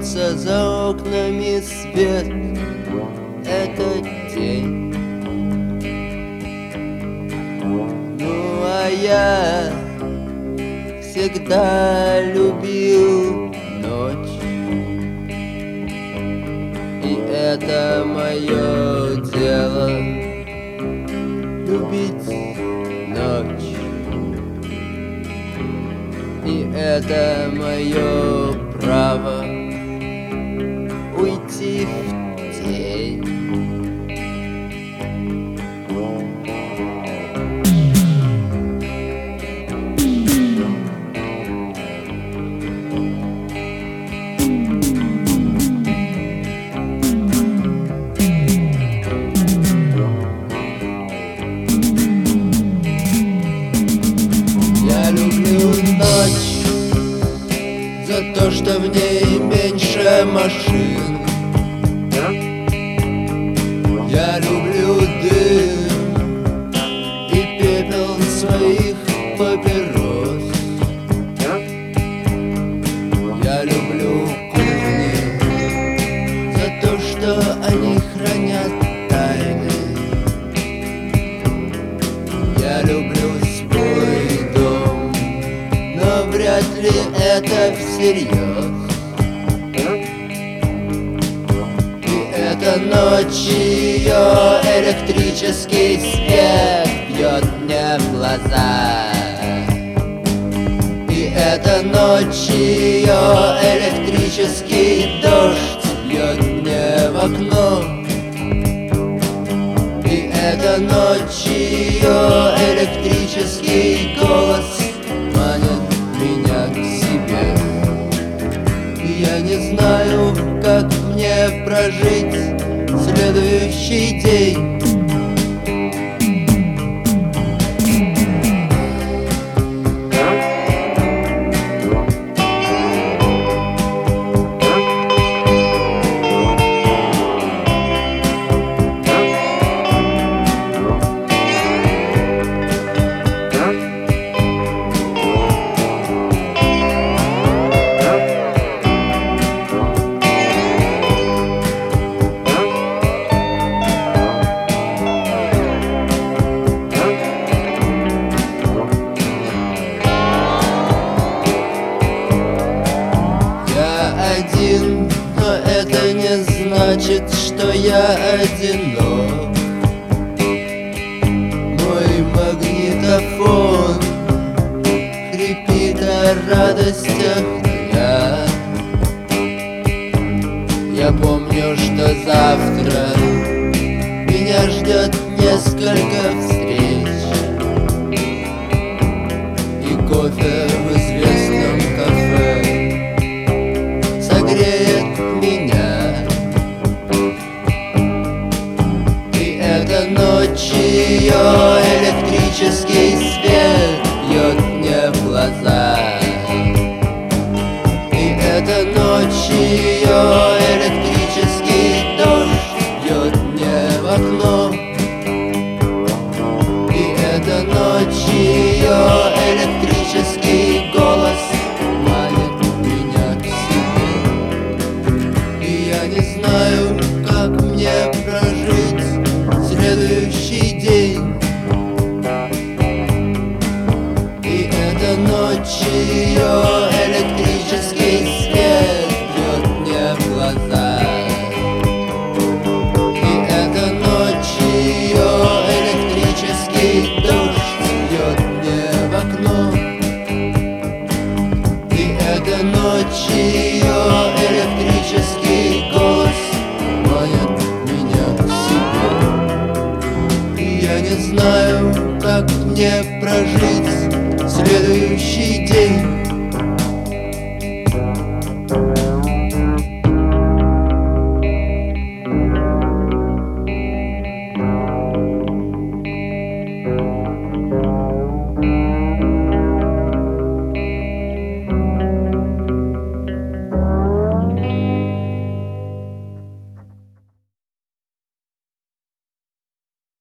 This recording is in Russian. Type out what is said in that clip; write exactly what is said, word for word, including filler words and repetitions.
льется за окнами свет. Это день. Ну а я всегда любил ночь, и это мое дело — любить ночь. И это мое право — уйти в тень. Я люблю ночь за то, что в ней меньше машин. Я люблю дым и пепел своих папирос. Я люблю кухни за то, что они хранят тайны. Я люблю свой дом, но вряд ли это всерьез. И эта ночь, ее электрический свет бьет мне в глаза. И эта ночь, ее электрический дождь бьет мне в окно. И эта ночь, ее электрический голос манит меня к себе. И я не знаю, как мне прожить следующий день. Один, но это не значит, что я одинок. Мой магнитофон хрипит о радостях дня. Я помню, что завтра меня ждет несколько встреч и кофе в известном кафе согреет меня. И эта ночь, ее электрический свет бьет мне в глаза. И эта ночь, ее электрический дождь бьет мне в окно. И эта ночь, ее электрический голос манит меня к себе. И я не знаю, как мне прожить следующий день. И эта ночь, ее электрический свет бьет мне в глаза. И эта ночь, ее электрический дождь бьет мне в окно. И эта ночь, ее электрический голос манит меня к себе. И я не знаю, как мне прожить следующий день.